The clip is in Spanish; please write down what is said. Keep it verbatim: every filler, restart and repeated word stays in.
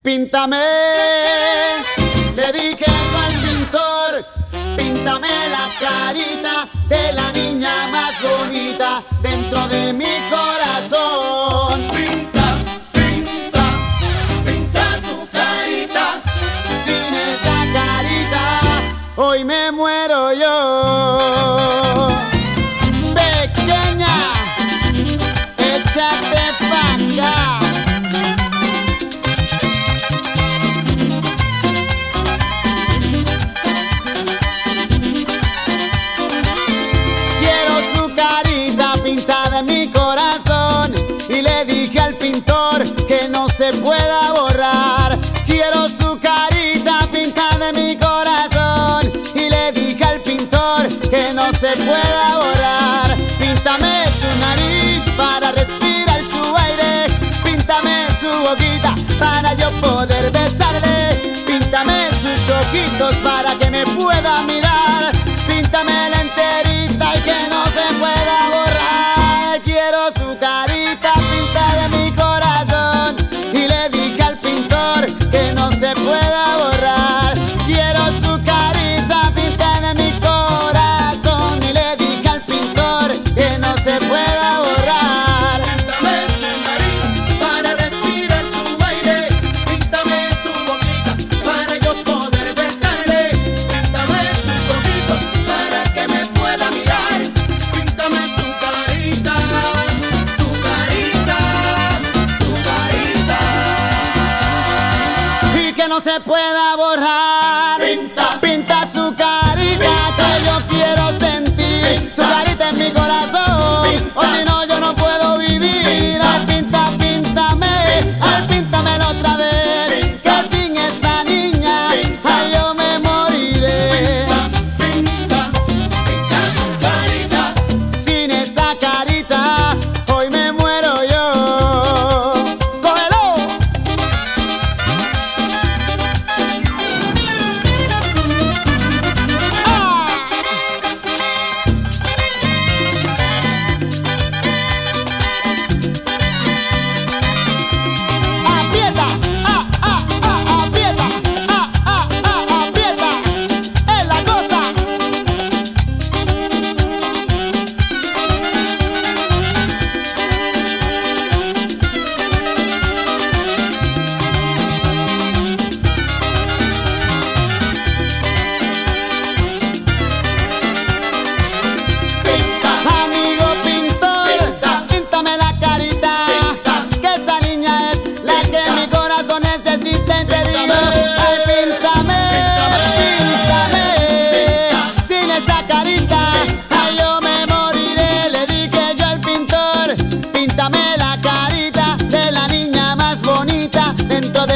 Píntame, le dije al pintor, píntame la carita de la niña más bonita dentro de mi corazón. Pinta, pinta, pinta su carita. Sin esa carita, hoy me muero yo. Pequeña, échate pa' acá. Pintada en mi corazón, y le dije al pintor que no se pueda borrar. Quiero su carita pintada en mi corazón, y le dije al pintor que no se pueda borrar. Píntame su nariz para respirar su aire, píntame su boquita para yo poder besarle, píntame sus ojitos para que me pueda mirar, píntame la enterita y que no se pueda borrar. Quiero su carita pintada en mi corazón, y le dije al pintor que no se pueda borrar. Quiero su carita pintada en mi corazón, y le dije al pintor que no se pueda borrar. Píntame su nariz para respirar su aire, píntame su boquita para yo poder besarle, píntame sus ojitos para que me pueda mirar, píntame su carita, su carita, su carita. Y que no se pueda borrar. Pinta, pinta su carita, que yo quiero sentir pinta, su carita en mi corazón, pinta, o si no yo no puedo vivir. pinta, Ay, pinta, píntame, pinta, ay, píntamelo otra vez, pinta, que sin esa niña, pinta, ay, yo me moriré. pinta, pinta, pinta su carita. Sin esa carita, hoy me muero yo. ¡Cógelo! ¡Ah! Aprieta, ah, ah, ah, aprieta, ah, ah, ah, aprieta, es la cosa. Amigo pintor, píntame la carita, que esa niña es la que mi corazón necesita. Y te digo, ay, píntame, píntame, sin esa carita, ay, yo me moriré. Le dije yo al pintor, píntame la carita de la niña más bonita dentro de